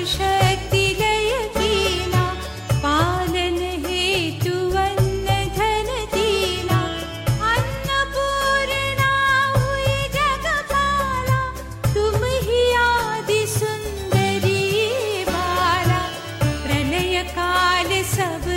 शक्ति लय कीना, पालन हेतु अन्न धन दीना। अन्नपूर्णा हुई जगपाला, तुम ही आदि सुंदरी बाला। प्रलय काल सब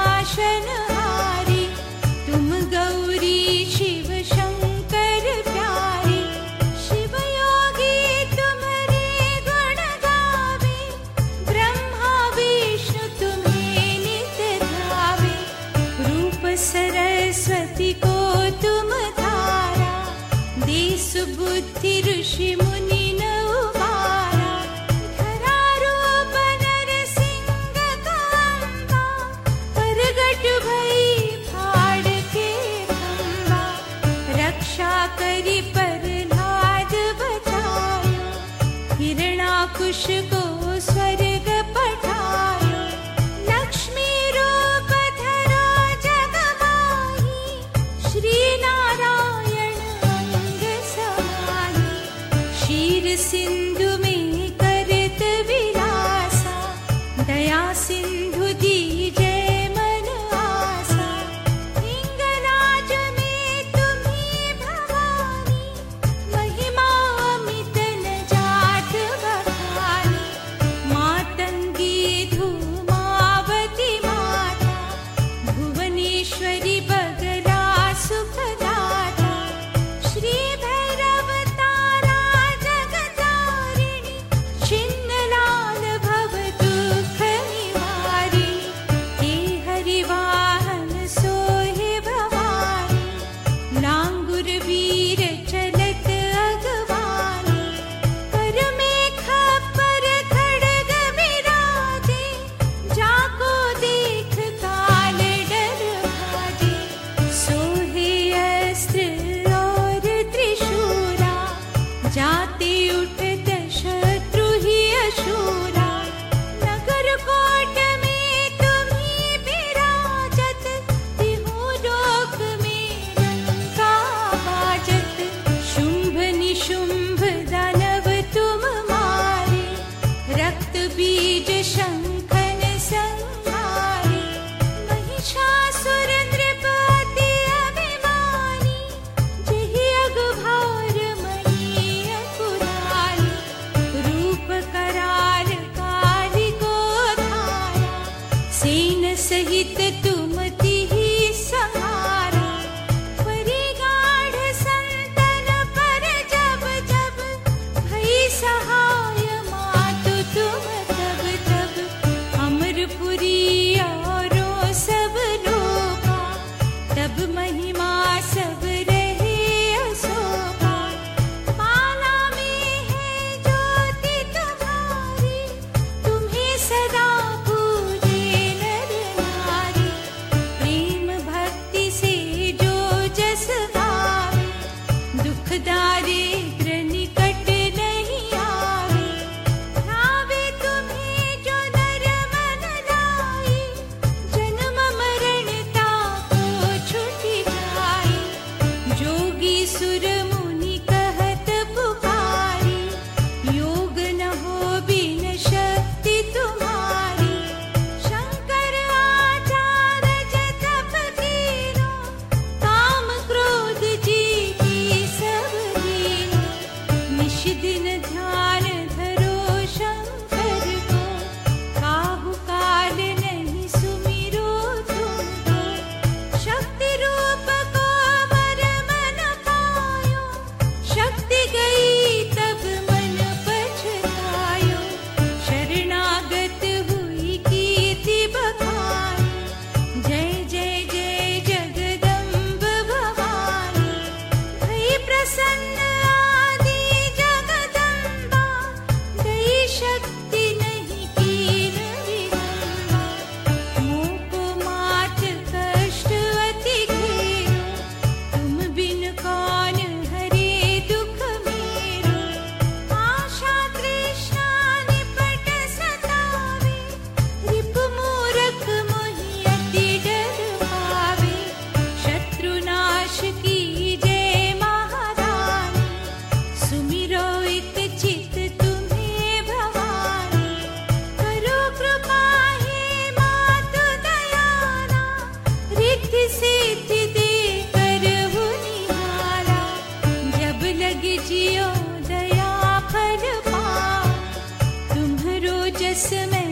नाशनहारी, तुम गौरी शिव शंकर प्यारी। शिव योगी तुम्हारे गुण गावे, ब्रह्मा विष्णु तुम्हें नित ध्यावे। रूप सरस्वती को तुम धारा, दे सुबुद्धि ऋषि मुनि न उबारा। धरा रूप नरसिंह का अम्बा, प्रगट भई फाड़ के खंबा। रक्षा करी प्रहलाद बचायो, हिरणाकुश को स्वर्ग पठायो। लक्ष्मी रूप धरो जग माही, श्री नारायण अंग समाही। क्षीर सिंधु में करत विलासा, दया सिंधु दीजै मन आसा। हिंगलाज में तुम्ही भवानी, महिमा अमित न जात बखानी। मातंगी धूमावती माता, भुवनेश्वरी बगला सुखदाता। श्री भैरव तारा जगतारिणी, छिन्नलाल भव दुख निवारिणी। हे हरिवाहन सोहे भवानी, लांगुर वीर चलत अगवानी। कर में खप्पर खड्ग विराजे, जाको देख काल डर भाजे। सोहे अस्त्र और त्रिशूला, जाते उठत शत्रु ही अशूरा। नगर कोट में तुम्ही विराजत, तिहु लोक में लंका बाजत। शुंभ निशुंभ दानव तुम मारे, रक्त बीज शंखन संहारे। महिषासुर नृप अति अभिमानी, जहि अगभार मणि अकुलाली। रूप कराल कालिको धारा, सेन सहित तुम तिहि संहारा। परिगाढ़ संतन पर जब जब, भई सहाय मातु तुम तब तब। अमरपुरी औरों सब लोका, तब महिमा सब रहे अशोका। माला में है ज्योति तुम्हारी, तुम्हें सदा पूजे नर नारी। प्रेम भक्ति से जो जस गावे, दुख दारिद्र निकट नहीं आवे। ध्यावे तुम्हें जो नर मन लाए, जन्म मरण ताको छुटि जाए। जोगी सुर मुनि कहत पुकारी, योग न हो बिन शक्ति तुम्हारी। शंकर आचार्य तप कीनो, काम क्रोध जीती सब दीनो। निश दिन ध्यान धरो शंकर को, काहू काल नहीं सुमिरो तुमको। शक्ति रूप को मरम न पायो, शक्ति गई तब मन पछतायो। शरणागत हुई कीर्ति बखानी, जय जय जय जगदम्ब भवानी। भई प्रसन्न आदि जगदम्बा, दई शक्ति नहीं कीन विलंबा। मोको मात कष्ट अति घेरो, तुम बिन कौन हरे दुख मेरो। आशा तृष्णा निपट सतावे, रिप मूरख मोहि अति डर पावे। शत्रुनाश की जय महारानी, सुमिरो एक चित तुम्हें भवानी। रस में